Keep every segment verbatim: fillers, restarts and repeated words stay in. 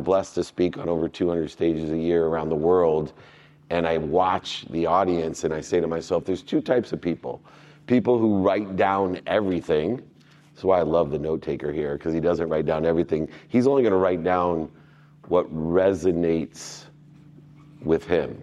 I'm blessed to speak on over two hundred stages a year around the world. And I watch the audience and I say to myself, there's two types of people. People who write down everything. That's why I love the note taker here, because he doesn't write down everything. He's only going to write down what resonates with him.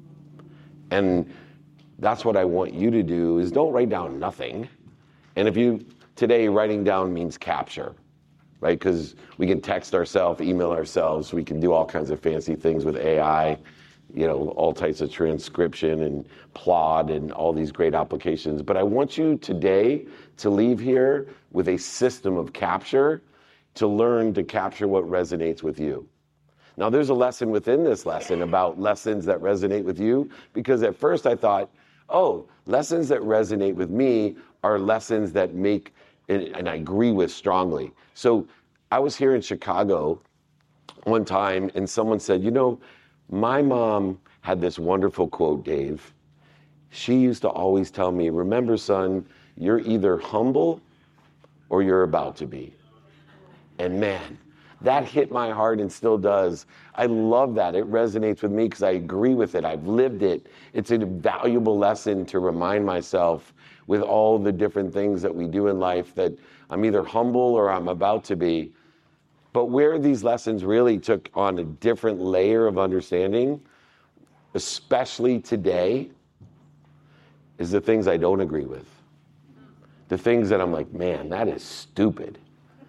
And that's what I want you to do, is don't write down nothing. And if you, today writing down means capture, right? Because we can text ourselves, email ourselves, we can do all kinds of fancy things with A I, you know, all types of transcription and Plod and all these great applications. But I want you today to leave here with a system of capture to learn to capture what resonates with you. Now, there's a lesson within this lesson about lessons that resonate with you, because at first I thought, oh, lessons that resonate with me are lessons that make, and, and I agree with strongly. So I was here in Chicago one time and someone said, you know, my mom had this wonderful quote, Dave. She used to always tell me, remember, son, you're either humble or you're about to be. And man, that hit my heart and still does. I love that. It resonates with me because I agree with it. I've lived it. It's a valuable lesson to remind myself with all the different things that we do in life that I'm either humble or I'm about to be. But where these lessons really took on a different layer of understanding, especially today, is the things I don't agree with. The things that I'm like, man, that is stupid.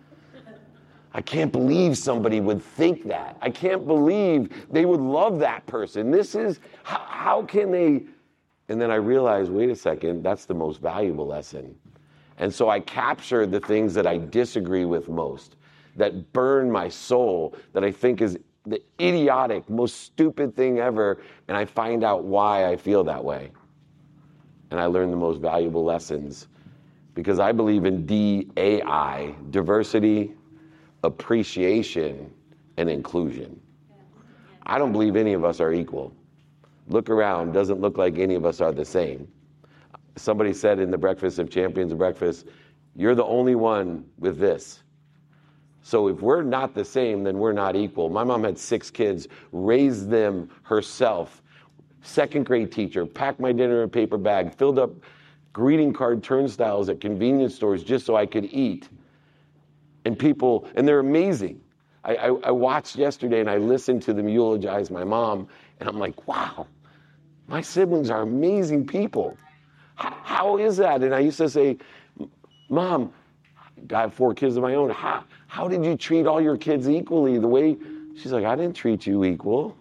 I can't believe somebody would think that. I can't believe they would love that person. This is, how, how can they? And then I realized, wait a second, that's the most valuable lesson. And so I capture the things that I disagree with most, that burn my soul, that I think is the idiotic, most stupid thing ever, and I find out why I feel that way. And I learn the most valuable lessons, because I believe in D A I, diversity, appreciation, and inclusion. I don't believe any of us are equal. Look around, doesn't look like any of us are the same. Somebody said in the Breakfast of Champions breakfast, you're the only one with this. So if we're not the same, then we're not equal. My mom had six kids, raised them herself, second grade teacher, packed my dinner in a paper bag, filled up greeting card turnstiles at convenience stores just so I could eat. And people, and they're amazing. I, I, I watched yesterday and I listened to them eulogize my mom, and I'm like, wow, my siblings are amazing people. How, how is that? And I used to say, Mom, I have four kids of my own. How, how did you treat all your kids equally? The way, she's like, I didn't treat you equal.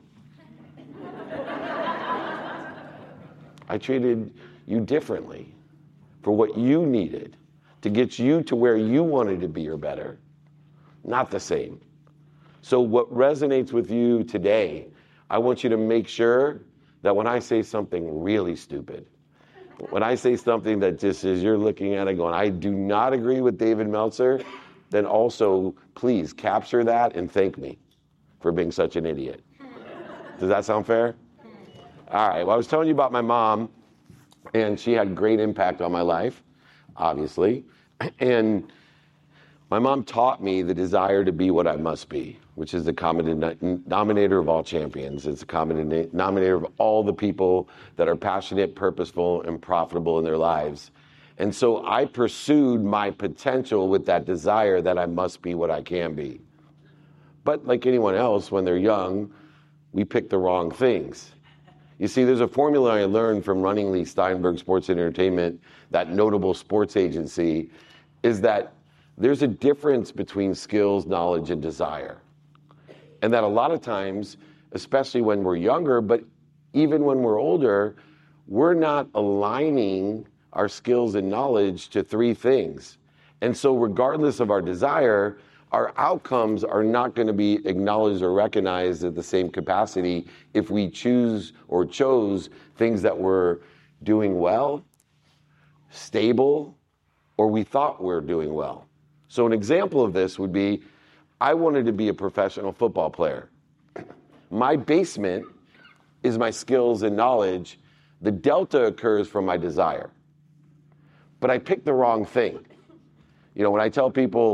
I treated you differently for what you needed to get you to where you wanted to be or better. Not the same. So what resonates with you today, I want you to make sure that when I say something really stupid, when I say something that just is, you're looking at it going, I do not agree with David Meltzer, then also please capture that and thank me for being such an idiot. Does that sound fair? All right, well, I was telling you about my mom, and she had great impact on my life, obviously. And my mom taught me the desire to be what I must be, which is the common denominator of all champions. It's the common denominator of all the people that are passionate, purposeful, and profitable in their lives. And so I pursued my potential with that desire that I must be what I can be. But like anyone else, when they're young, we pick the wrong things. You see, there's a formula I learned from running Lee Steinberg Sports Entertainment, that notable sports agency, is that there's a difference between skills, knowledge, and desire. And that a lot of times, especially when we're younger, but even when we're older, we're not aligning our skills and knowledge to three things. And so regardless of our desire, our outcomes are not going to be acknowledged or recognized at the same capacity if we choose or chose things that were doing well, stable, or we thought we were doing well. So an example of this would be, I wanted to be a professional football player. My basement is my skills and knowledge. The delta occurs from my desire. But I picked the wrong thing. You know, when I tell people,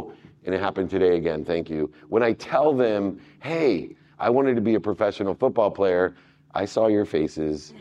and it happened today again, thank you. When I tell them, hey, I wanted to be a professional football player, I saw your faces.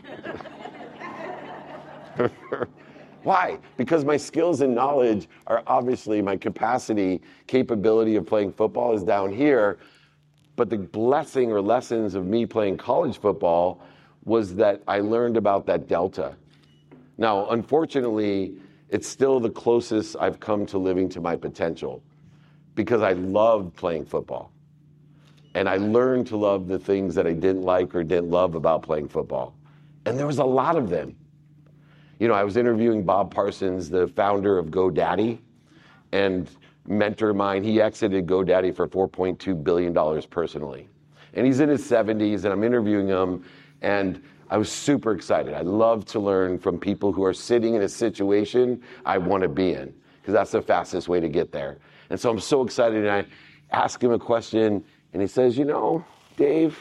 Why? Because my skills and knowledge are obviously, my capacity, capability of playing football is down here. But the blessing or lessons of me playing college football was that I learned about that delta. Now, unfortunately, it's still the closest I've come to living to my potential because I loved playing football. And I learned to love the things that I didn't like or didn't love about playing football. And there was a lot of them. You know, I was interviewing Bob Parsons, the founder of GoDaddy, and mentor of mine. He exited GoDaddy for four point two billion dollars personally. And he's in his seventies, and I'm interviewing him, and I was super excited. I love to learn from people who are sitting in a situation I want to be in, because that's the fastest way to get there. And so I'm so excited, and I ask him a question, and he says, you know, Dave,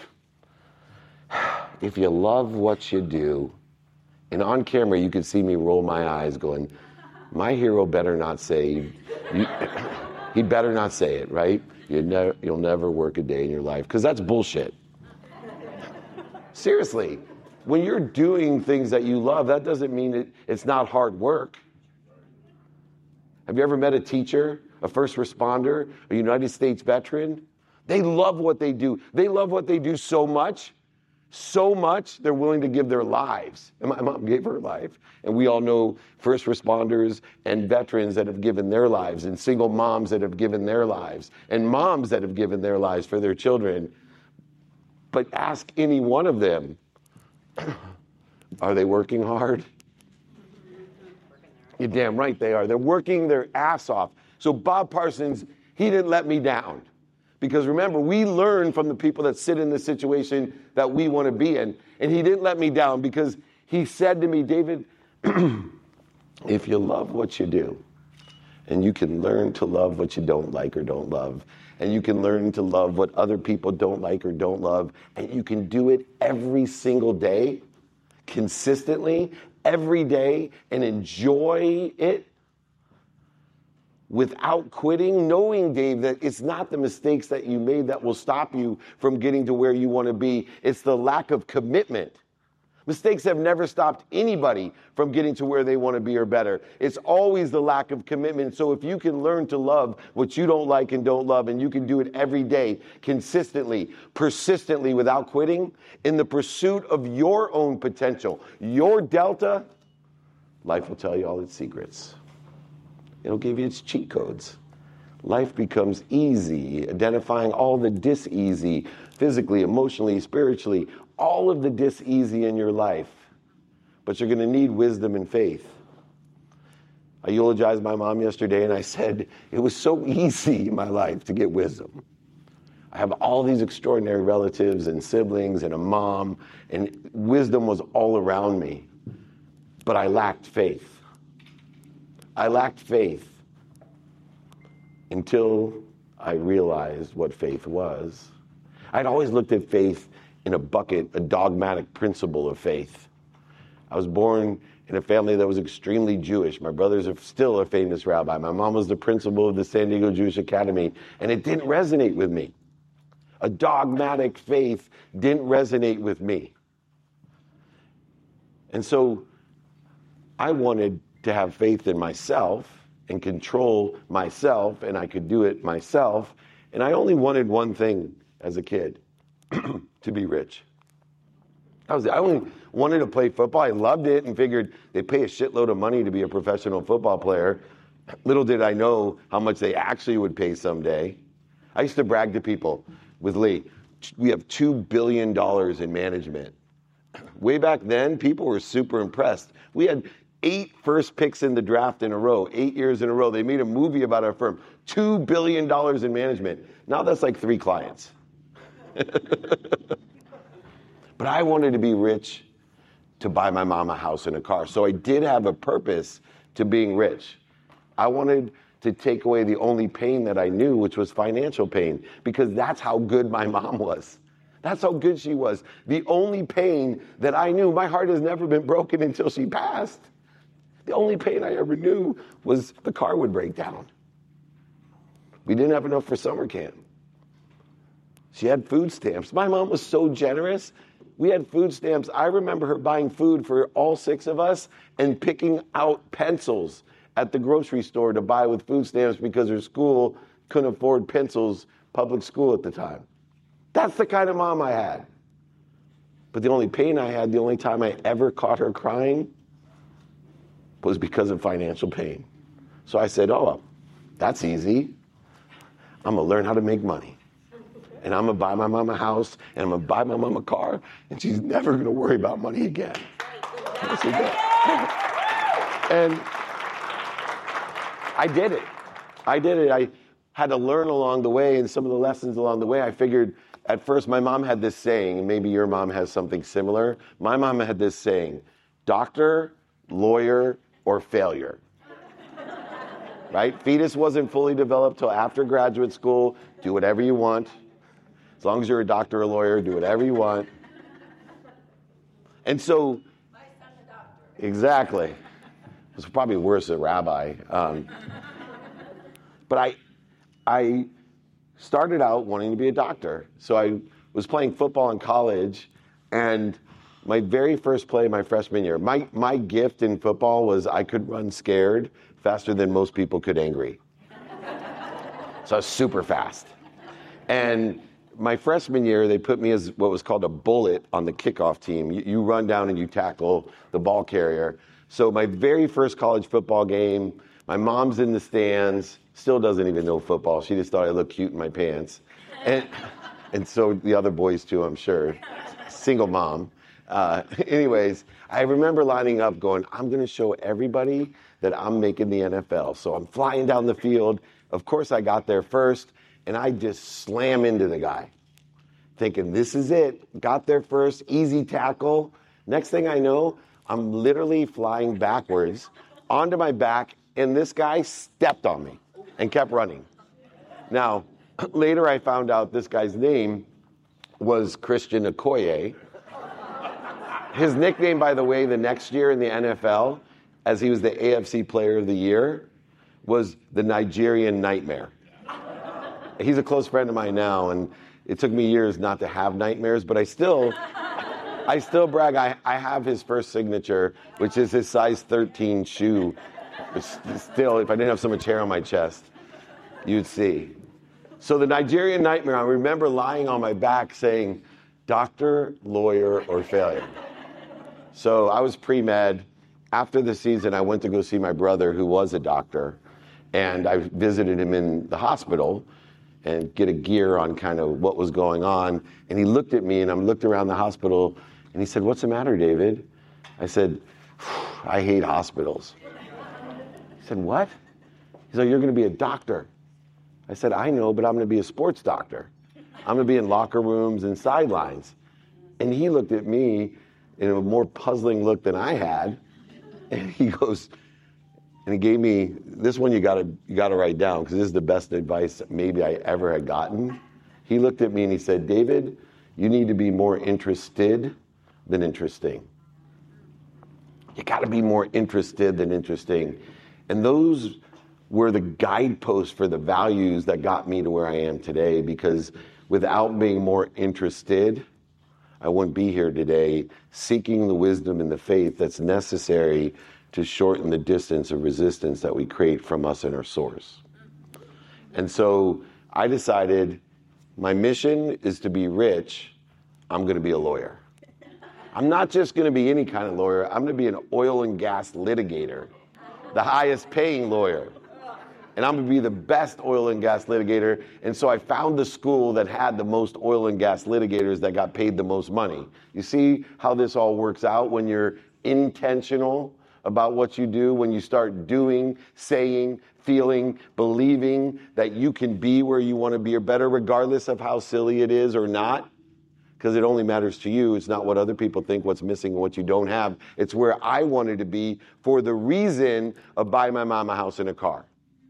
if you love what you do, and on camera, you could see me roll my eyes going, my hero better not say, you, he better not say it, right? You never, you'll never work a day in your life, because that's bullshit. Seriously, when you're doing things that you love, that doesn't mean it, it's not hard work. Have you ever met a teacher, a first responder, a United States veteran? They love what they do. They love what they do so much. So much, they're willing to give their lives. And my mom gave her life. And we all know first responders and veterans that have given their lives, and single moms that have given their lives, and moms that have given their lives for their children. But ask any one of them, are they working hard? You're damn right they are. They're working their ass off. So Bob Parsons, he didn't let me down. Because remember, we learn from the people that sit in the situation that we want to be in. And he didn't let me down because he said to me, David, if you love what you do, and you can learn to love what you don't like or don't love, and you can learn to love what other people don't like or don't love, and you can do it every single day, consistently, every day, and enjoy it, without quitting, knowing, Dave, that it's not the mistakes that you made that will stop you from getting to where you want to be. It's the lack of commitment. Mistakes have never stopped anybody from getting to where they want to be or better. It's always the lack of commitment. So if you can learn to love what you don't like and don't love, and you can do it every day, consistently, persistently, without quitting, in the pursuit of your own potential, your delta, life will tell you all its secrets. It'll give you its cheat codes. Life becomes easy, identifying all the dis-easy, physically, emotionally, spiritually, all of the dis-easy in your life. But you're going to need wisdom and faith. I eulogized my mom yesterday, and I said, it was so easy in my life to get wisdom. I have all these extraordinary relatives and siblings and a mom, and wisdom was all around me. But I lacked faith. I lacked faith until I realized what faith was. I'd always looked at faith in a bucket, a dogmatic principle of faith. I was born in a family that was extremely Jewish. My brothers are still a famous rabbi. My mom was the principal of the San Diego Jewish Academy, and it didn't resonate with me. A dogmatic faith didn't resonate with me. And so I wanted to have faith in myself and control myself, and I could do it myself. And I only wanted one thing as a kid, to be rich. That was it. I only wanted to play football. I loved it and figured they pay a shitload of money to be a professional football player. Little did I know how much they actually would pay someday. I used to brag to people with Lee, we have two billion dollars in management. Way back then, people were super impressed. We had eight first picks in the draft in a row, eight years in a row. They made a movie about our firm. Two billion dollars in management. Now that's like three clients. But I wanted to be rich to buy my mom a house and a car. So I did have a purpose to being rich. I wanted to take away the only pain that I knew, which was financial pain, because that's how good my mom was. That's how good she was. The only pain that I knew, my heart has never been broken until she passed. The only pain I ever knew was the car would break down. We didn't have enough for summer camp. She had food stamps. My mom was so generous. We had food stamps. I remember her buying food for all six of us and picking out pencils at the grocery store to buy with food stamps because her school couldn't afford pencils, public school at the time. That's the kind of mom I had. But the only pain I had, the only time I ever caught her crying was because of financial pain. So I said, oh, that's easy. I'm gonna learn how to make money. And I'm gonna buy my mom a house, and I'm gonna buy my mom a car, and she's never gonna worry about money again. I said that. And I did it. I did it. I had to learn along the way, and some of the lessons along the way, I figured at first my mom had this saying, and maybe your mom has something similar. My mom had this saying, doctor, lawyer, or failure. Right? Fetus wasn't fully developed till after graduate school. Do whatever you want. As long as you're a doctor or a lawyer, do whatever you want. And so, my son's a doctor. Exactly. It was probably worse a rabbi. Um, but I, I started out wanting to be a doctor. So I was playing football in college, and my very first play my freshman year, my, my gift in football was I could run scared faster than most people could angry. So I was super fast. And my freshman year, they put me as what was called a bullet on the kickoff team. You, you run down and you tackle the ball carrier. So my very first college football game, my mom's in the stands, still doesn't even know football. She just thought I looked cute in my pants. And, and so the other boys too, I'm sure. Single mom. Uh, anyways, I remember lining up going, I'm going to show everybody that I'm making the N F L. So I'm flying down the field. Of course, I got there first. And I just slam into the guy, thinking, this is it. Got there first, easy tackle. Next thing I know, I'm literally flying backwards onto my back, and this guy stepped on me and kept running. Now, later I found out this guy's name was Christian Okoye. His nickname, by the way, the next year in the N F L, as he was the A F C Player of the Year, was the Nigerian Nightmare. He's a close friend of mine now, and it took me years not to have nightmares, but I still, I still brag. I, I have his first signature, which is his size thirteen shoe. It's still, if I didn't have so much hair on my chest, you'd see. So the Nigerian Nightmare, I remember lying on my back saying, doctor, lawyer, or failure. So I was pre-med. After the season, I went to go see my brother, who was a doctor, and I visited him in the hospital and get a gear on kind of what was going on. And he looked at me, and I looked around the hospital, and he said, what's the matter, David? I said, I hate hospitals. He said, what? He said, you're going to be a doctor. I said, I know, but I'm going to be a sports doctor. I'm going to be in locker rooms and sidelines. And he looked at me in a more puzzling look than I had, and he goes, and he gave me, this one you gotta, you gotta write down, because this is the best advice maybe I ever had gotten. He looked at me and he said, David, you need to be more interested than interesting. You gotta be more interested than interesting. And those were the guideposts for the values that got me to where I am today, because without being more interested, I wouldn't be here today seeking the wisdom and the faith that's necessary to shorten the distance of resistance that we create from us and our source. And so I decided my mission is to be rich. I'm going to be a lawyer. I'm not just going to be any kind of lawyer. I'm going to be an oil and gas litigator, the highest paying lawyer. And I'm going to be the best oil and gas litigator. And so I found the school that had the most oil and gas litigators that got paid the most money. You see how this all works out when you're intentional about what you do, when you start doing, saying, feeling, believing that you can be where you want to be or better, regardless of how silly it is or not, because it only matters to you. It's not what other people think, what's missing, and what you don't have. It's where I wanted to be for the reason of buy my mom a house and a car.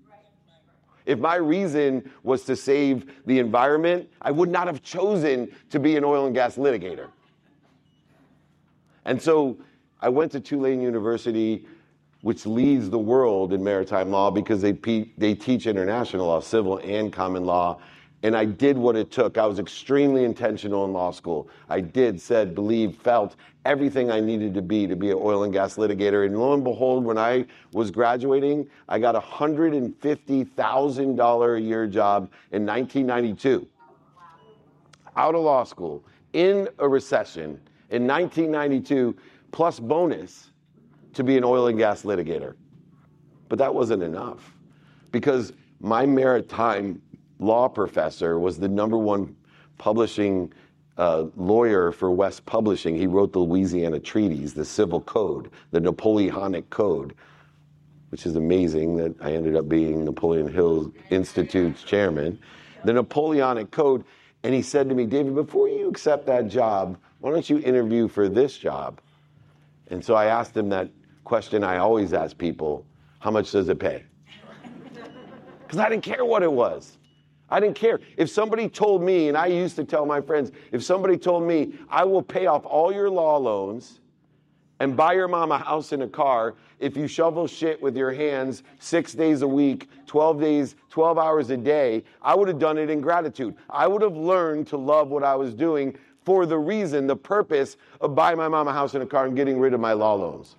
If my reason was to save the environment, I would not have chosen to be an oil and gas litigator. And so I went to Tulane University, which leads the world in maritime law because they pe- they teach international law, civil and common law. And I did what it took. I was extremely intentional in law school. I did, said, believed, felt everything I needed to be to be an oil and gas litigator. And lo and behold, when I was graduating, I got a one hundred fifty thousand dollars a year job in nineteen ninety-two. Out of law school, in a recession, in nineteen ninety-two, plus bonus to be an oil and gas litigator. But that wasn't enough because my maritime law professor was the number one publishing uh, lawyer for West Publishing. He wrote the Louisiana Treaties, the Civil Code, the Napoleonic Code, which is amazing that I ended up being Napoleon Hill Institute's chairman. The Napoleonic Code, and he said to me, David, before you accept that job, why don't you interview for this job? And so I asked him that question I always ask people, how much does it pay? Because I didn't care what it was. I didn't care. If somebody told me, and I used to tell my friends, if somebody told me, I will pay off all your law loans and buy your mom a house and a car if you shovel shit with your hands six days a week, twelve days, twelve hours a day, I would have done it in gratitude. I would have learned to love what I was doing for the reason, the purpose of buying my mom a house and a car and getting rid of my law loans.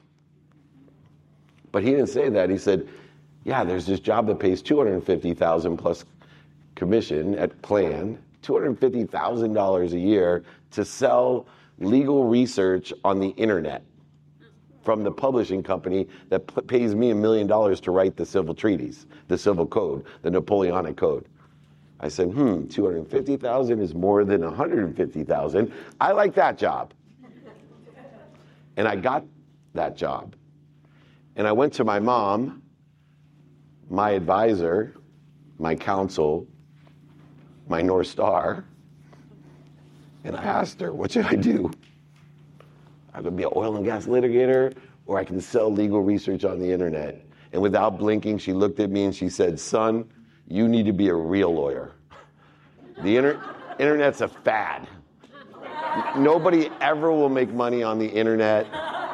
But he didn't say that. He said, yeah, there's this job that pays two hundred fifty thousand dollars plus commission at Plan, two hundred fifty thousand dollars a year to sell legal research on the internet from the publishing company that p- pays me a million dollars to write the civil treaties, the civil code, the Napoleonic Code. I said, hmm, two hundred fifty thousand is more than one hundred fifty thousand. I like that job. And I got that job. And I went to my mom, my advisor, my counsel, my North Star, and I asked her, what should I do? I could be an oil and gas litigator, or I can sell legal research on the internet. And without blinking, she looked at me and she said, son, you need to be a real lawyer. The inter- internet's a fad. Nobody ever will make money on the internet.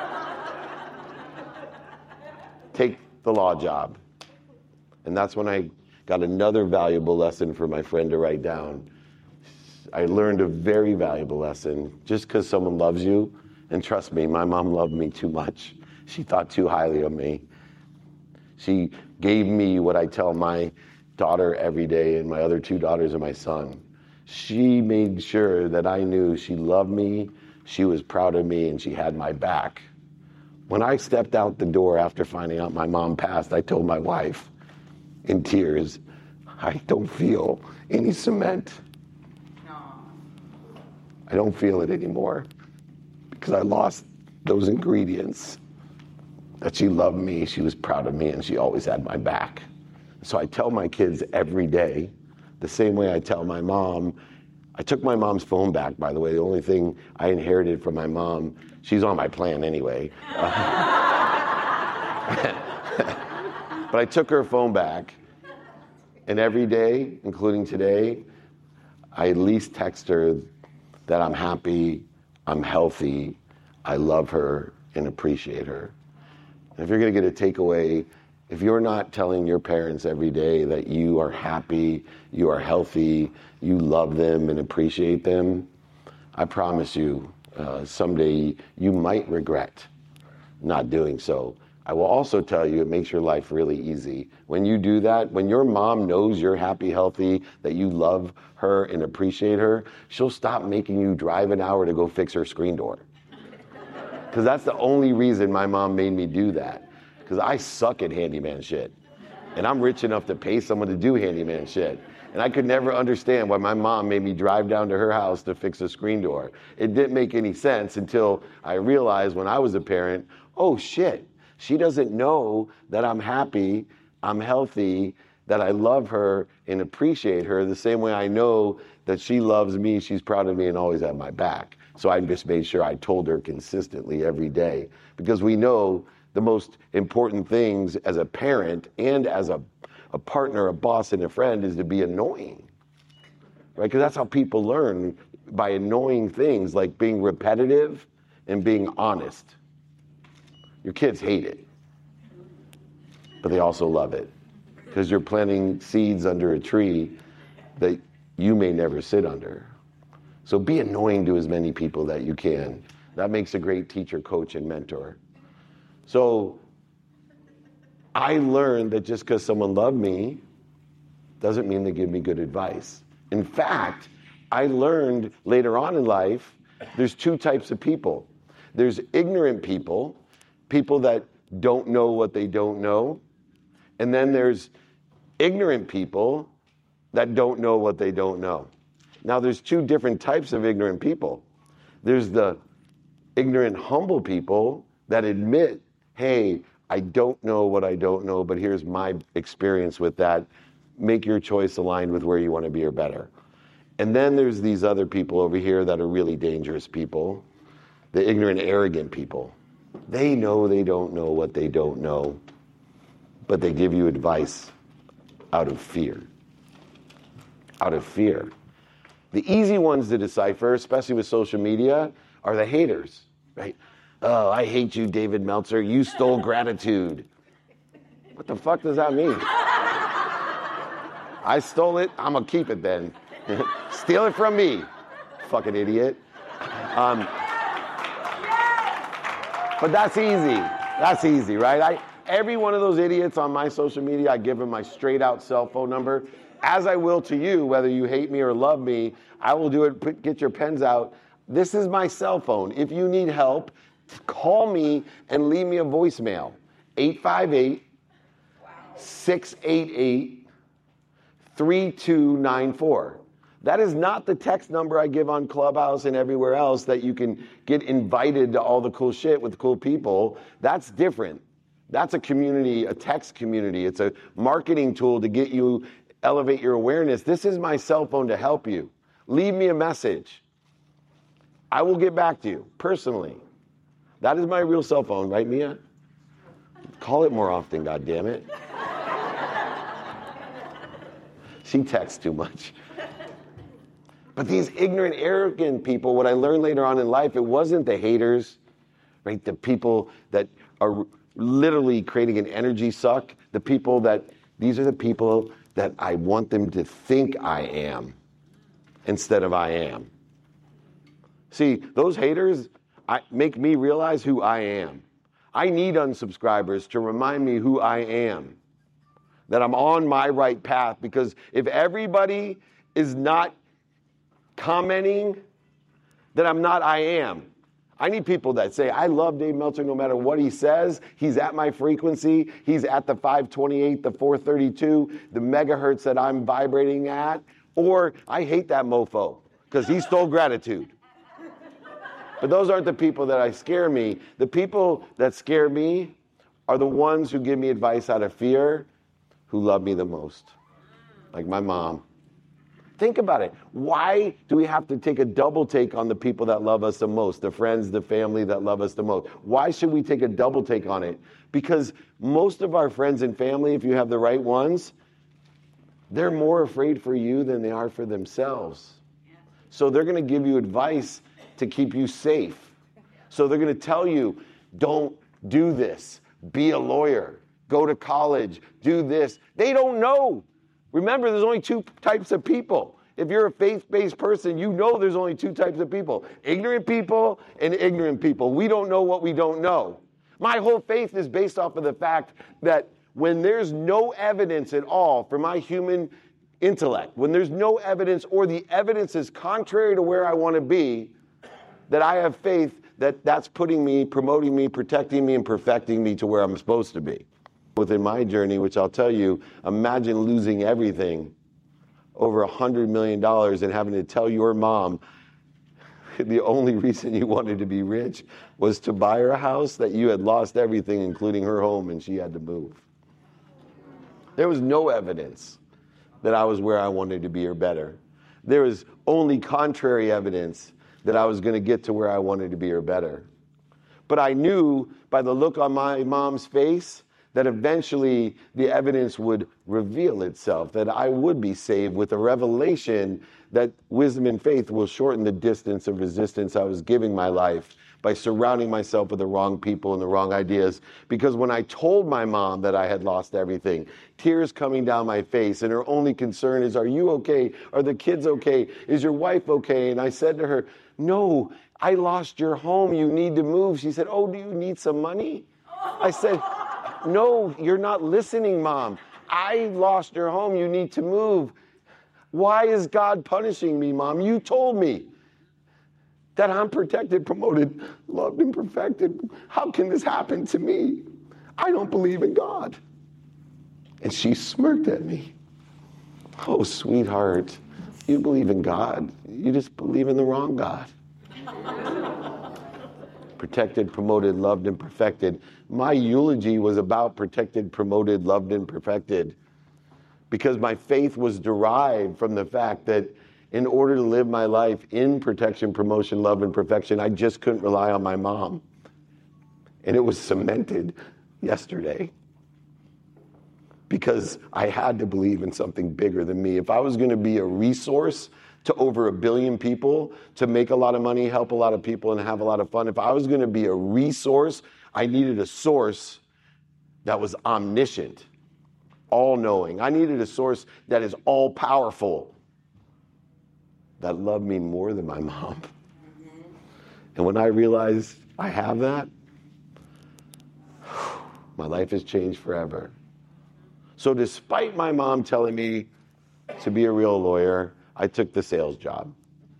Take the law job. And that's when I got another valuable lesson for my friend to write down. I learned a very valuable lesson. Just because someone loves you, and trust me, my mom loved me too much. She thought too highly of me. She gave me what I tell my daughter every day, and my other two daughters and my son. She made sure that I knew she loved me, she was proud of me, and she had my back. When I stepped out the door after finding out my mom passed, I told my wife, in tears, I don't feel any cement. No. I don't feel it anymore because I lost those ingredients. That she loved me, she was proud of me, and she always had my back. So I tell my kids every day, the same way I tell my mom. I took my mom's phone back, by the way. The only thing I inherited from my mom, she's on my plan anyway. Uh, but I took her phone back, and every day, including today, I at least text her that I'm happy, I'm healthy, I love her, and appreciate her. And if you're going to get a takeaway, if you're not telling your parents every day that you are happy, you are healthy, you love them and appreciate them, I promise you, uh, someday you might regret not doing so. I will also tell you it makes your life really easy. When you do that, when your mom knows you're happy, healthy, that you love her and appreciate her, she'll stop making you drive an hour to go fix her screen door. Because that's the only reason my mom made me do that. Because I suck at handyman shit. And I'm rich enough to pay someone to do handyman shit. And I could never understand why my mom made me drive down to her house to fix a screen door. It didn't make any sense until I realized when I was a parent, oh shit, she doesn't know that I'm happy, I'm healthy, that I love her and appreciate her the same way I know that she loves me, she's proud of me, and always had my back. So I just made sure I told her consistently every day. Because we know the most important things as a parent and as a, a partner, a boss, and a friend is to be annoying. Right? Because that's how people learn, by annoying things like being repetitive and being honest. Your kids hate it. but they also love it because you're planting seeds under a tree that you may never sit under. So be annoying to as many people that you can. That makes a great teacher, coach, and mentor. So I learned that just because someone loved me doesn't mean they give me good advice. In fact, I learned later on in life, there's two types of people. There's ignorant people, people that don't know what they don't know. And then there's ignorant people that don't know what they don't know. Now, there's two different types of ignorant people. There's the ignorant, humble people that admit, hey, I don't know what I don't know, but here's my experience with that. Make your choice aligned with where you want to be or better. And then there's these other people over here that are really dangerous people, the ignorant, arrogant people. They know they don't know what they don't know, but they give you advice out of fear. Out of fear. The easy ones to decipher, especially with social media, are the haters, right? Oh, I hate you, David Meltzer. You stole gratitude. What the fuck does that mean? I stole it. I'm going to keep it then. Steal it from me. Fucking idiot. Um, but that's easy. That's easy, right? I, every one of those idiots on my social media, I give them my straight out cell phone number. As I will to you, whether you hate me or love me, I will do it. Put, get your pens out. This is my cell phone. If you need help, call me and leave me a voicemail. eight five eight, six eight eight, three two nine four. That is not the text number I give on Clubhouse and everywhere else that you can get invited to all the cool shit with cool people. That's different. That's a community, a text community. It's a marketing tool to get you, elevate your awareness. This is my cell phone to help you. Leave me a message. I will get back to you personally. That is my real cell phone, right, Mia? Call it more often, goddammit. She texts too much. But these ignorant, arrogant people, what I learned later on in life, it wasn't the haters, right? The people that are literally creating an energy suck. The people that, these are the people that I want them to think I am instead of I am. See, those haters I, make me realize who I am. I need unsubscribers to remind me who I am, that I'm on my right path, because if everybody is not commenting, then I'm not I am. I need people that say, I love Dave Meltzer no matter what he says. He's at my frequency. He's at the five twenty-eight, the four thirty-two, the megahertz that I'm vibrating at. Or I hate that mofo because he stole gratitude. But those aren't the people that I scare me. The people that scare me are the ones who give me advice out of fear, who love me the most. Like my mom. Think about it. Why do we have to take a double take on the people that love us the most, the friends, the family that love us the most? Why should we take a double take on it? Because most of our friends and family, if you have the right ones, they're more afraid for you than they are for themselves. So they're going to give you advice to keep you safe. So they're going to tell you, don't do this. Be a lawyer. Go to college. Do this. They don't know. Remember, there's only two types of people. If you're a faith-based person, you know there's only two types of people. Ignorant people and ignorant people. We don't know what we don't know. My whole faith is based off of the fact that when there's no evidence at all for my human intellect, when there's no evidence or the evidence is contrary to where I want to be, that I have faith that that's putting me, promoting me, protecting me, and perfecting me to where I'm supposed to be. Within my journey, which I'll tell you, imagine losing everything, over one hundred million dollars, and having to tell your mom the only reason you wanted to be rich was to buy her a house, that you had lost everything, including her home, and she had to move. There was no evidence that I was where I wanted to be or better. There was only contrary evidence that I was going to get to where I wanted to be or better. But I knew by the look on my mom's face that eventually the evidence would reveal itself, that I would be saved with a revelation that wisdom and faith will shorten the distance of resistance I was giving my life by surrounding myself with the wrong people and the wrong ideas. Because when I told my mom that I had lost everything, tears coming down my face, and her only concern is, are you okay? Are the kids okay? Is your wife okay? And I said to her, no, I lost your home. You need to move. She said, oh, do you need some money? I said, no, you're not listening, Mom. I lost your home. You need to move. Why is God punishing me, Mom? You told me that I'm protected, promoted, loved, and perfected. How can this happen to me? I don't believe in God. And she smirked at me. Oh, sweetheart, you believe in God. You just believe in the wrong God. Protected, promoted, loved, and perfected. My eulogy was about protected, promoted, loved, and perfected, because my faith was derived from the fact that in order to live my life in protection, promotion, love, and perfection, I just couldn't rely on my mom. And it was cemented yesterday because I had to believe in something bigger than me. If I was going to be a resource to over a billion people, to make a lot of money, help a lot of people, and have a lot of fun, if I was going to be a resource, I needed a source that was omniscient, all-knowing. I needed a source that is all-powerful, that loved me more than my mom. And when I realized I have that, my life has changed forever. So despite my mom telling me to be a real lawyer, I took the sales job.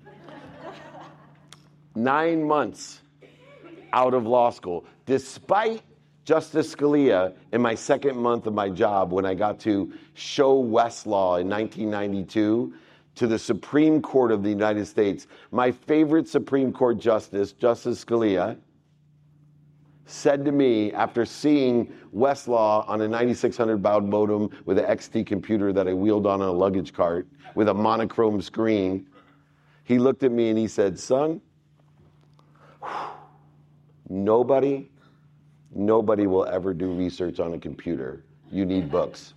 Nine months out of law school, despite Justice Scalia in my second month of my job, when I got to show Westlaw in nineteen ninety-two to the Supreme Court of the United States. My favorite Supreme Court justice, Justice Scalia, said to me after seeing Westlaw on a ninety-six hundred baud modem with an X T computer that I wheeled on a luggage cart with a monochrome screen, he looked at me and he said, son, nobody, nobody will ever do research on a computer. You need books.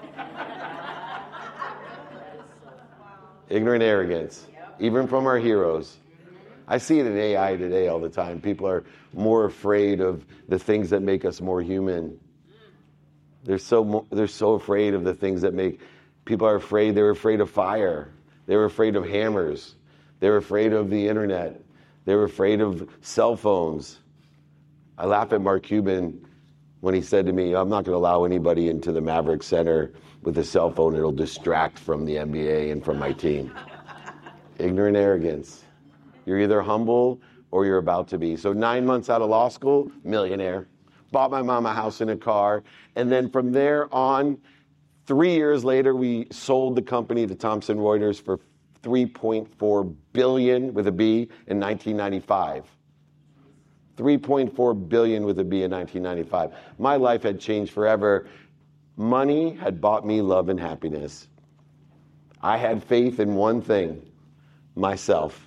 Ignorant arrogance, even from our heroes. I see it in A I today all the time. People are more afraid of the things that make us more human. They're so they're so afraid of the things that make people are afraid. They're afraid of fire. They're afraid of hammers. They're afraid of the internet. They're afraid of cell phones. I laugh at Mark Cuban when he said to me, I'm not going to allow anybody into the Maverick Center with a cell phone. It'll distract from the N B A and from my team. Ignorant arrogance. You're either humble or you're about to be. So nine months out of law school, millionaire. Bought my mom a house and a car. And then from there on, three years later, we sold the company to Thomson Reuters for three point four billion dollars with a B in nineteen ninety-five. three point four billion dollars with a B in nineteen ninety-five. My life had changed forever. Money had bought me love and happiness. I had faith in one thing, myself.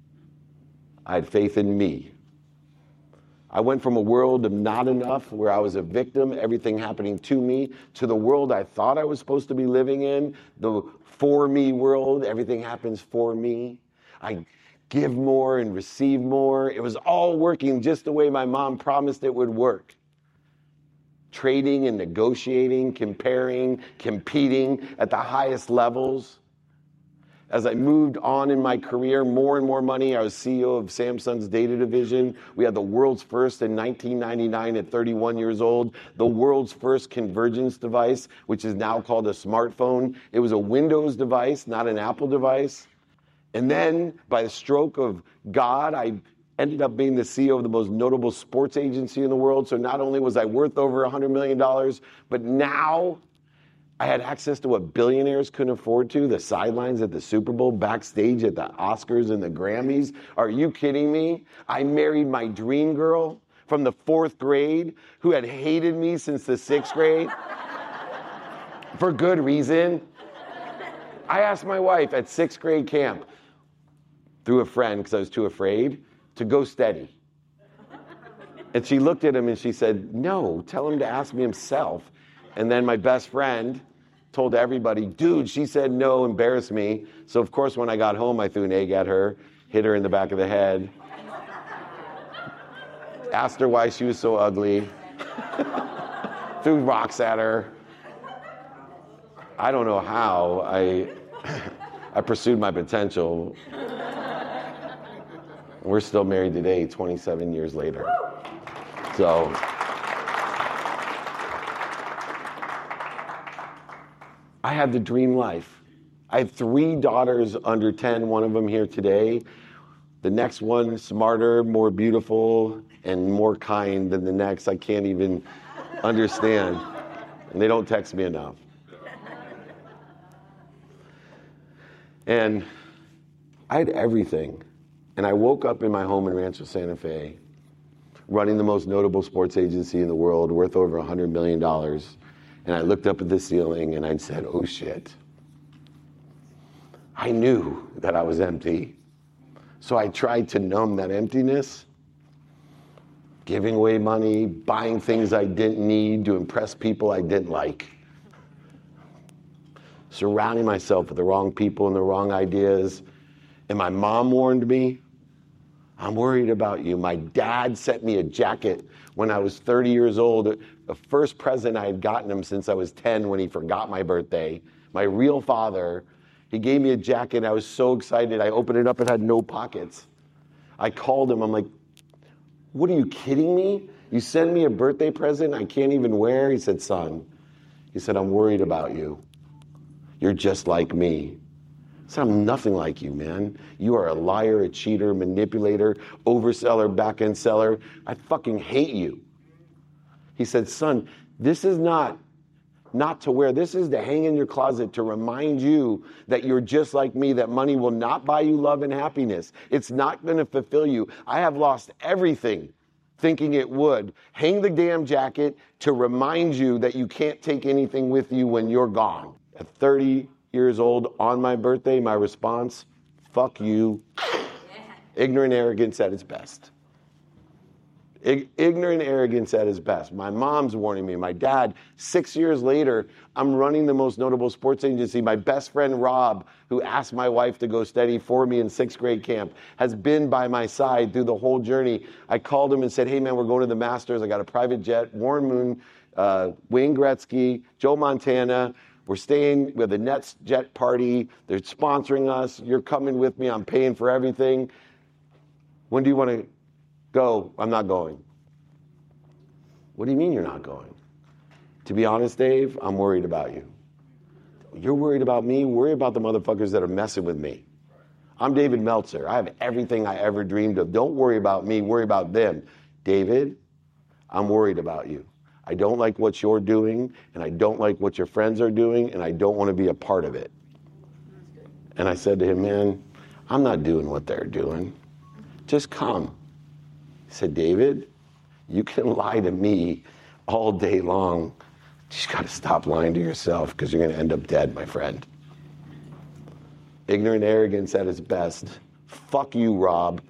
I had faith in me. I went from a world of not enough, where I was a victim, everything happening to me, to the world I thought I was supposed to be living in, the for me world, everything happens for me. I give more and receive more. It was all working just the way my mom promised it would work. Trading and negotiating, comparing, competing at the highest levels. As I moved on in my career, more and more money. I was C E O of Samsung's data division. We had the world's first in nineteen ninety-nine at thirty-one years old, the world's first convergence device, which is now called a smartphone. It was a Windows device, not an Apple device. And then, by the stroke of God, I ended up being the C E O of the most notable sports agency in the world. So not only was I worth over one hundred million dollars, but now I had access to what billionaires couldn't afford to, the sidelines at the Super Bowl, backstage at the Oscars and the Grammys. Are you kidding me? I married my dream girl from the fourth grade who had hated me since the sixth grade for good reason. I asked my wife at sixth grade camp, through a friend because I was too afraid, to go steady. And she looked at him and she said, no, tell him to ask me himself. And then my best friend told everybody, dude, she said no, embarrassed me. So of course, when I got home, I threw an egg at her, hit her in the back of the head, asked her why she was so ugly, threw rocks at her. I don't know how I, I pursued my potential. We're still married today, twenty-seven years later. So, I had the dream life. I have three daughters under ten, one of them here today. The next one, smarter, more beautiful, and more kind than the next. I can't even understand. And they don't text me enough. And I had everything. And I woke up in my home in Rancho Santa Fe, running the most notable sports agency in the world, worth over one hundred million dollars. And I looked up at the ceiling and I said, oh shit. I knew that I was empty. So I tried to numb that emptiness, giving away money, buying things I didn't need to impress people I didn't like, surrounding myself with the wrong people and the wrong ideas. And my mom warned me, I'm worried about you. My dad sent me a jacket when I was thirty years old, the first present I had gotten him since I was ten when he forgot my birthday. My real father, he gave me a jacket. I was so excited. I opened it up. It had no pockets. I called him. I'm like, what, are you kidding me? You send me a birthday present I can't even wear? He said, son, he said, I'm worried about you. You're just like me. I said, I'm nothing like you, man. You are a liar, a cheater, manipulator, overseller, back-end seller. I fucking hate you. He said, son, this is not not to wear. This is to hang in your closet to remind you that you're just like me, that money will not buy you love and happiness. It's not going to fulfill you. I have lost everything thinking it would. Hang the damn jacket to remind you that you can't take anything with you when you're gone. At thirty years old on my birthday, my response, fuck you. Ignorant arrogance at its best. I- ignorant arrogance at its best. My mom's warning me. My dad, six years later, I'm running the most notable sports agency. My best friend, Rob, who asked my wife to go steady for me in sixth grade camp, has been by my side through the whole journey. I called him and said, hey man, we're going to the Masters. I got a private jet, Warren Moon, uh, Wayne Gretzky, Joe Montana. We're staying with a Nets jet party. They're sponsoring us. You're coming with me. I'm paying for everything. When do you want to go? I'm not going. What do you mean you're not going? To be honest, Dave, I'm worried about you. You're worried about me? Worry about the motherfuckers that are messing with me. I'm David Meltzer. I have everything I ever dreamed of. Don't worry about me. Worry about them. David, I'm worried about you. I don't like what you're doing, and I don't like what your friends are doing, and I don't want to be a part of it. And I said to him, man, I'm not doing what they're doing. Just come. He said, David, you can lie to me all day long. You just got to stop lying to yourself because you're going to end up dead, my friend. Ignorant arrogance at its best. Fuck you, Rob.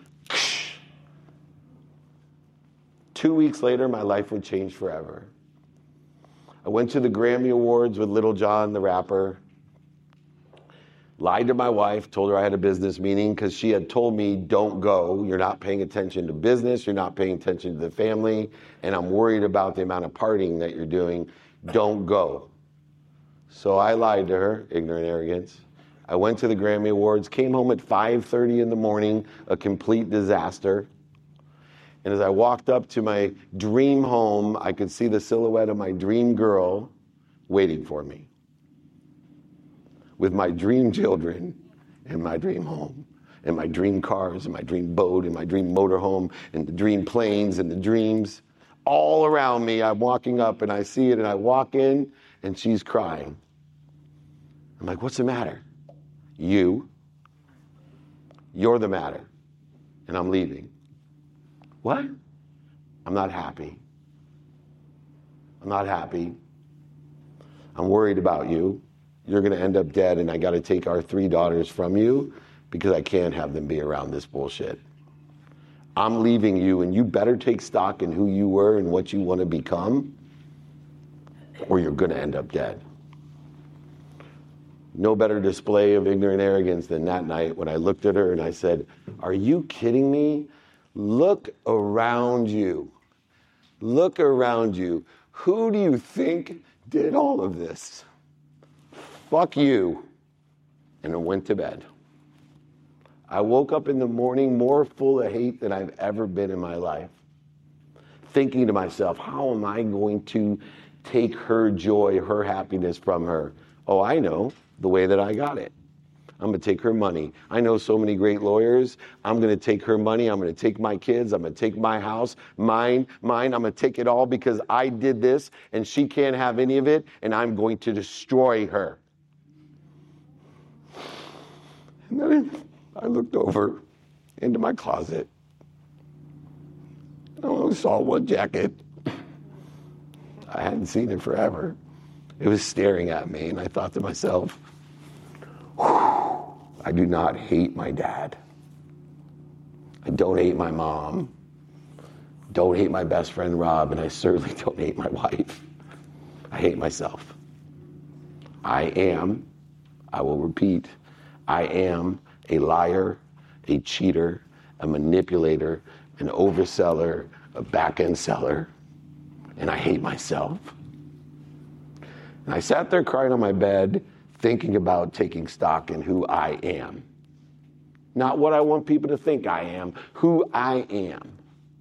Two weeks later, my life would change forever. I went to the Grammy Awards with Little John, the rapper. Lied to my wife, told her I had a business meeting because she had told me, don't go. You're not paying attention to business. You're not paying attention to the family. And I'm worried about the amount of partying that you're doing. Don't go. So I lied to her, ignorant arrogance. I went to the Grammy Awards, came home at five thirty in the morning, a complete disaster. And as I walked up to my dream home, I could see the silhouette of my dream girl waiting for me with my dream children and my dream home and my dream cars and my dream boat and my dream motorhome and the dream planes and the dreams all around me. I'm walking up and I see it and I walk in and she's crying. I'm like, what's the matter? You. You're the matter. And I'm leaving. What? I'm not happy. I'm not happy. I'm worried about you. You're going to end up dead, and I got to take our three daughters from you because I can't have them be around this bullshit. I'm leaving you, and you better take stock in who you were and what you want to become, or you're going to end up dead. No better display of ignorant arrogance than that night when I looked at her and I said, are you kidding me? Look around you. Look around you. Who do you think did all of this? Fuck you. And I went to bed. I woke up in the morning more full of hate than I've ever been in my life. Thinking to myself, how am I going to take her joy, her happiness from her? Oh, I know the way that I got it. I'm going to take her money. I know so many great lawyers. I'm going to take her money. I'm going to take my kids. I'm going to take my house, mine, mine. I'm going to take it all because I did this and she can't have any of it, and I'm going to destroy her. And then I looked over into my closet. I only saw one jacket. I hadn't seen it forever. It was staring at me, and I thought to myself, I do not hate my dad. I don't hate my mom. Don't hate my best friend Rob, and I certainly don't hate my wife. I hate myself. I am, I will repeat, I am a liar, a cheater, a manipulator, an overseller, a back-end seller, and I hate myself. And I sat there crying on my bed, thinking about taking stock in who I am. Not what I want people to think I am, who I am.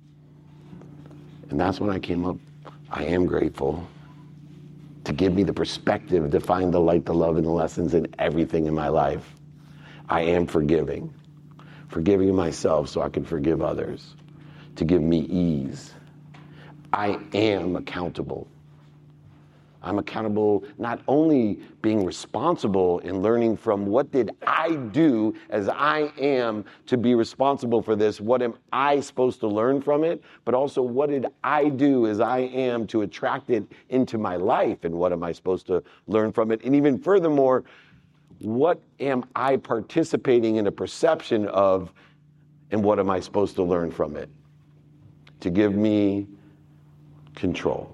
And that's when I came up, I am grateful to give me the perspective to find the light, the love, and the lessons in everything in my life. I am forgiving. Forgiving myself so I can forgive others. To give me ease. I am accountable. I'm accountable not only being responsible in learning from what did I do as I am to be responsible for this, what am I supposed to learn from it, but also what did I do as I am to attract it into my life, and what am I supposed to learn from it, and even furthermore, what am I participating in a perception of, and what am I supposed to learn from it to give me control.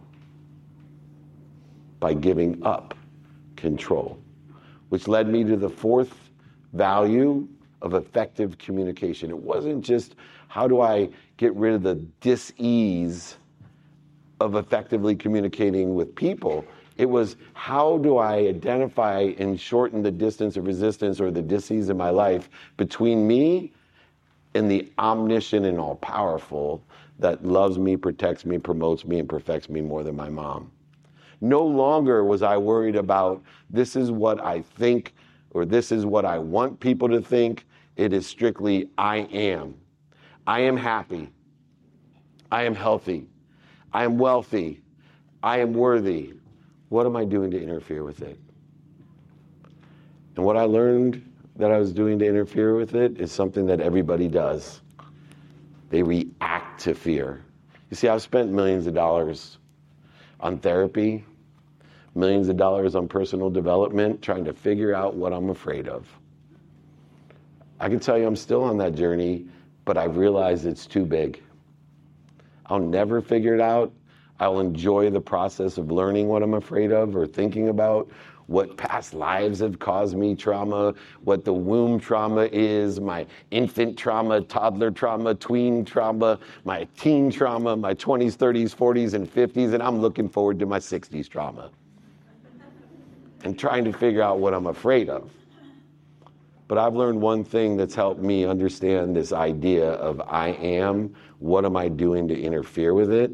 By giving up control, which led me to the fourth value of effective communication. It wasn't just how do I get rid of the dis-ease of effectively communicating with people. It was how do I identify and shorten the distance of resistance or the dis-ease in my life between me and the omniscient and all-powerful that loves me, protects me, promotes me, and perfects me more than my mom. No longer was I worried about this is what I think or this is what I want people to think. It is strictly I am. I am happy. I am healthy. I am wealthy. I am worthy. What am I doing to interfere with it? And what I learned that I was doing to interfere with it is something that everybody does. They react to fear. You see, I've spent millions of dollars on therapy, millions of dollars on personal development, trying to figure out what I'm afraid of. I can tell you I'm still on that journey, but I've realized it's too big. I'll never figure it out. I'll enjoy the process of learning what I'm afraid of or thinking about what past lives have caused me trauma, what the womb trauma is, my infant trauma, toddler trauma, tween trauma, my teen trauma, my twenties, thirties, forties, and fifties, and I'm looking forward to my sixties trauma. And trying to figure out what I'm afraid of. But I've learned one thing that's helped me understand this idea of I am, what am I doing to interfere with it?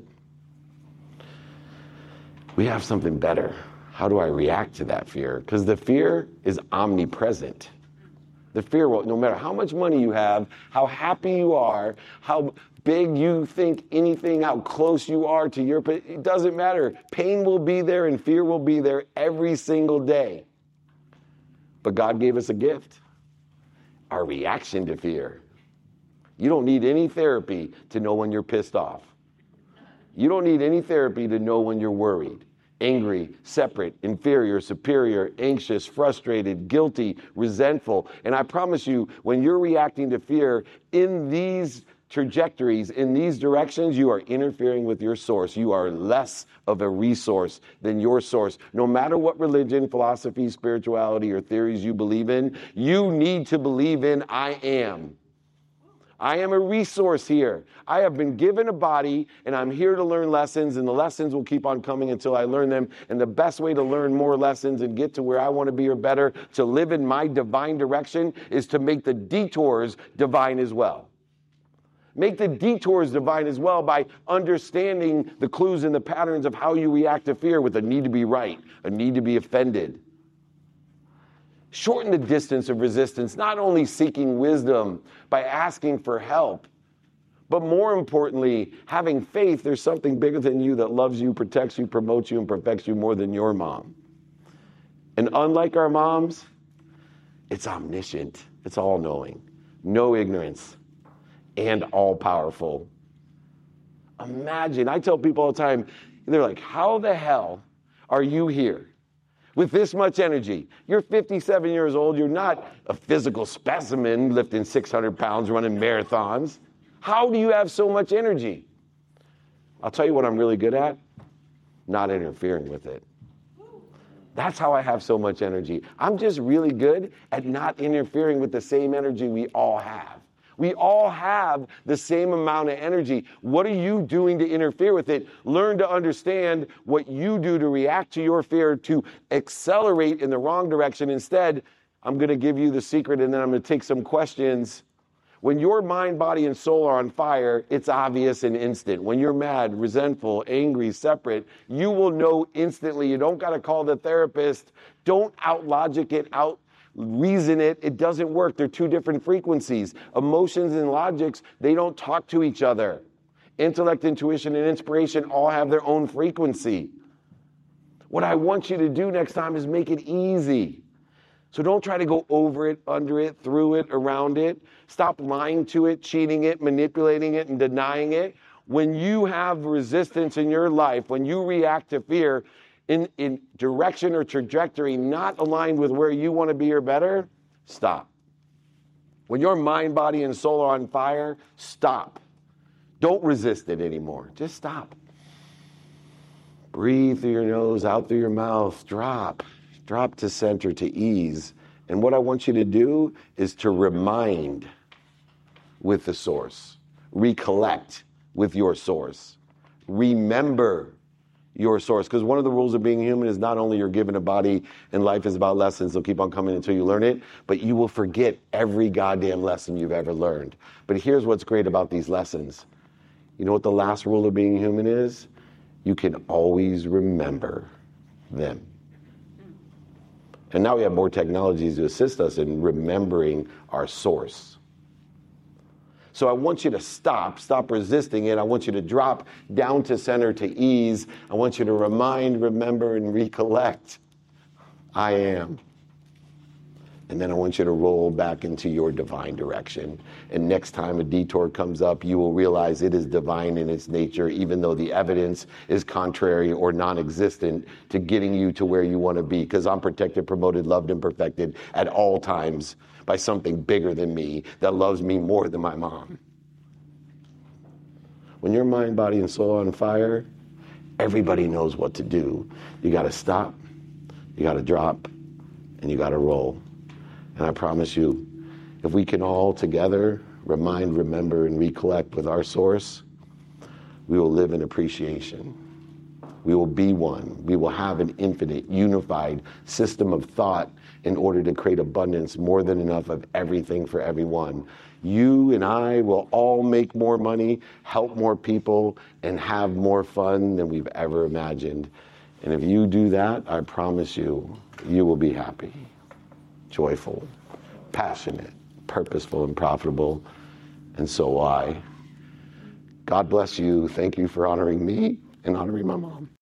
We have something better. How do I react to that fear? Because the fear is omnipresent. The fear will, no matter how much money you have, how happy you are, how big you think anything, how close you are to your, it doesn't matter. Pain will be there and fear will be there every single day. But God gave us a gift, our reaction to fear. You don't need any therapy to know when you're pissed off. You don't need any therapy to know when you're worried, angry, separate, inferior, superior, anxious, frustrated, guilty, resentful. And I promise you, when you're reacting to fear in these trajectories in these directions, you are interfering with your source. You are less of a resource than your source. No matter what religion, philosophy, spirituality, or theories you believe in, you need to believe in I am. I am a resource here. I have been given a body, and I'm here to learn lessons, and the lessons will keep on coming until I learn them. And the best way to learn more lessons and get to where I want to be or better, to live in my divine direction, is to make the detours divine as well. Make the detours divine as well by understanding the clues and the patterns of how you react to fear with a need to be right, a need to be offended. Shorten the distance of resistance, not only seeking wisdom by asking for help, but more importantly, having faith there's something bigger than you that loves you, protects you, promotes you, and perfects you more than your mom. And unlike our moms, it's omniscient, it's all-knowing, no ignorance, and all-powerful. Imagine, I tell people all the time, they're like, how the hell are you here with this much energy? You're fifty-seven years old. You're not a physical specimen lifting six hundred pounds, running marathons. How do you have so much energy? I'll tell you what I'm really good at. Not interfering with it. That's how I have so much energy. I'm just really good at not interfering with the same energy we all have. We all have the same amount of energy. What are you doing to interfere with it? Learn to understand what you do to react to your fear, to accelerate in the wrong direction. Instead, I'm going to give you the secret, and then I'm going to take some questions. When your mind, body, and soul are on fire, it's obvious and instant. When you're mad, resentful, angry, separate, you will know instantly. You don't got to call the therapist. Don't out-logic it, out reason it. It doesn't work. They're two different frequencies. Emotions and logics, they don't talk to each other. Intellect, intuition, and inspiration all have their own frequency. What I want you to do next time is make it easy. So don't try to go over it, under it, through it, around it. Stop lying to it, cheating it, manipulating it, and denying it. When you have resistance in your life, when you react to fear, In, in direction or trajectory not aligned with where you want to be or better, stop. When your mind, body, and soul are on fire, stop. Don't resist it anymore. Just stop. Breathe through your nose, out through your mouth. Drop. Drop to center, to ease. And what I want you to do is to remind with the source. Recollect with your source. Remember your source. Because one of the rules of being human is not only you're given a body and life is about lessons, they'll keep on coming until you learn it, but you will forget every goddamn lesson you've ever learned. But here's what's great about these lessons. You know what the last rule of being human is? You can always remember them. And now we have more technologies to assist us in remembering our source. So I want you to stop, stop resisting it. I want you to drop down to center, to ease. I want you to remind, remember, and recollect. I am. And then I want you to roll back into your divine direction. And next time a detour comes up, you will realize it is divine in its nature, even though the evidence is contrary or non-existent to getting you to where you want to be. Because I'm protected, promoted, loved, and perfected at all times by something bigger than me that loves me more than my mom. When your mind, body, and soul are on fire, everybody knows what to do. You got to stop, you got to drop, and you got to roll. And I promise you, if we can all together remind, remember, and recollect with our source, we will live in appreciation. We will be one. We will have an infinite, unified system of thought in order to create abundance, more than enough of everything for everyone. You and I will all make more money, help more people, and have more fun than we've ever imagined. And if you do that, I promise you, you will be happy, joyful, passionate, purposeful, and profitable. And so will I. God bless you. Thank you for honoring me and honoring my mom.